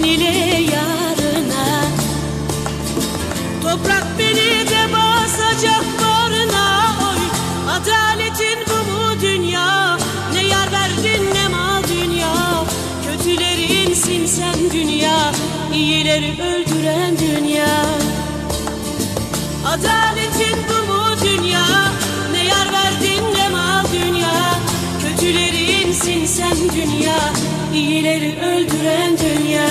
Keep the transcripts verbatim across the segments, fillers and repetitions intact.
ile yarına. Toprak beni de basacak bağrına. Oy, adaletin bu mu dünya? Ne yar verdin ne mal dünya. Kötülerinsin sen dünya, iyileri öldüren dünya. Adaletin bu mu dünya? Ne yar verdin ne mal dünya. Kötülerinsin sen dünya, iyileri öldüren dünya.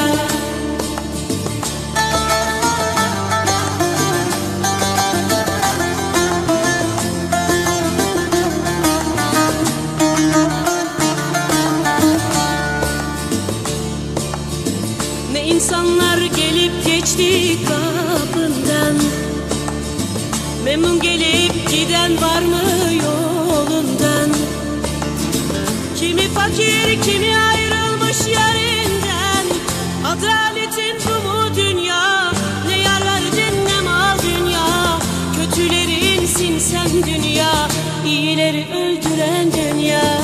Ne insanlar gelip geçti kapından, memnun gelip giden var mı yolundan? Kimi fakir kimi ayrılmış yerinden. Adaletin bu mu dünya? Ne yar verdin ne mal dünya. Kötülerinsin sen dünya, iyileri öldüren dünya.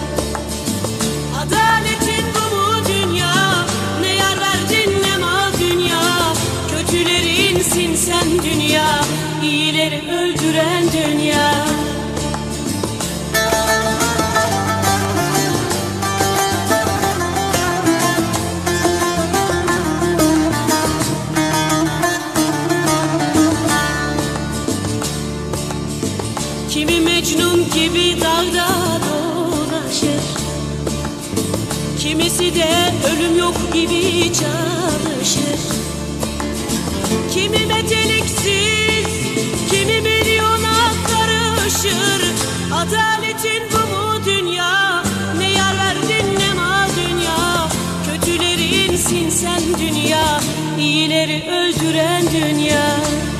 Adaletin bu mu dünya? Ne yar verdin ne mal dünya. Kötülerinsin sen dünya, iyileri öldüren dünya. Kimi Mecnun gibi dağda dolaşır, kimisi de ölüm yok gibi çalışır. Kimi meteliksiz, kimi milyona karışır. Adaletin bu mu dünya? Ne yar verdin ne mal dünya. Kötülerinsin sen dünya, iyileri öldüren dünya.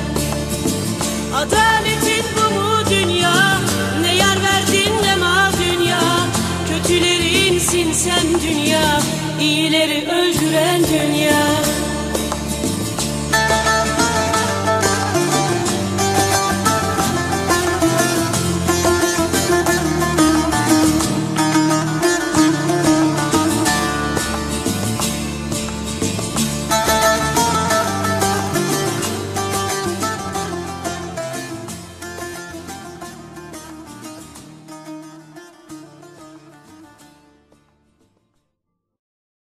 Adaletin bu mu dünya? Ne yar verdin ne mal dünya. Kötülerinsin sen dünya, iyileri öldüren dünya.